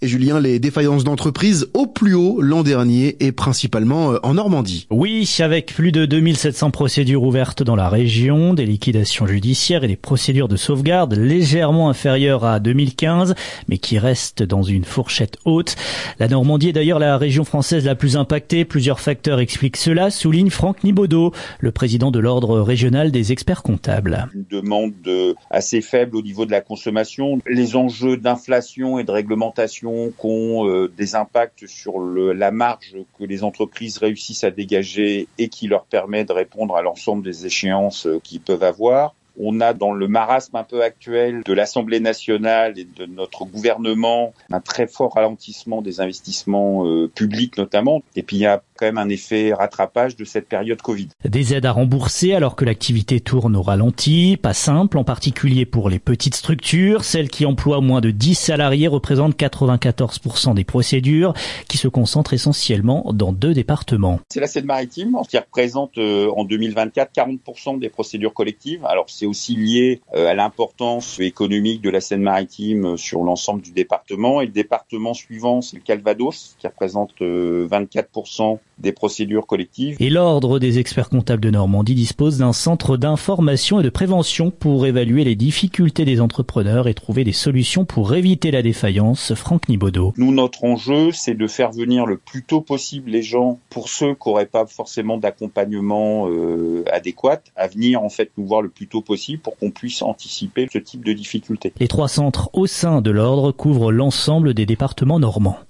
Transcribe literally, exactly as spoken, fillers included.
Et Julien, les défaillances d'entreprises au plus haut l'an dernier et principalement en Normandie. Oui, avec plus de deux mille sept cents procédures ouvertes dans la région, des liquidations judiciaires et des procédures de sauvegarde légèrement inférieures à deux mille quinze, mais qui restent dans une fourchette haute. La Normandie est d'ailleurs la région française la plus impactée. Plusieurs facteurs expliquent cela, souligne Franck Nibaudot, le président de l'Ordre régional des experts comptables. Une demande assez faible au niveau de la consommation. Les enjeux d'inflation et de réglementation qui ont euh, des impacts sur le, la marge que les entreprises réussissent à dégager et qui leur permet de répondre à l'ensemble des échéances euh, qu'ils peuvent avoir. On a dans le marasme un peu actuel de l'Assemblée nationale et de notre gouvernement un très fort ralentissement des investissements euh, publics notamment. Et puis il y a quand même un effet rattrapage de cette période Covid. Des aides à rembourser alors que l'activité tourne au ralenti. Pas simple, en particulier pour les petites structures. Celles qui emploient moins de dix salariés représentent quatre-vingt-quatorze pour cent des procédures qui se concentrent essentiellement dans deux départements. C'est la Seine-Maritime qui représente euh, en deux mille vingt-quatre quarante pour cent des procédures collectives. Alors c'est aussi lié euh, à l'importance économique de la Seine-Maritime sur l'ensemble du département. Et le département suivant, c'est le Calvados, qui représente euh, vingt-quatre pour cent des procédures collectives. Et l'Ordre des experts comptables de Normandie dispose d'un centre d'information et de prévention pour évaluer les difficultés des entrepreneurs et trouver des solutions pour éviter la défaillance. Franck Nibaudot. Nous, notre enjeu, c'est de faire venir le plus tôt possible les gens, pour ceux qui n'auraient pas forcément d'accompagnement euh, adéquat, à venir en fait nous voir le plus tôt possible pour qu'on puisse anticiper ce type de difficultés. Les trois centres au sein de l'Ordre couvrent l'ensemble des départements normands.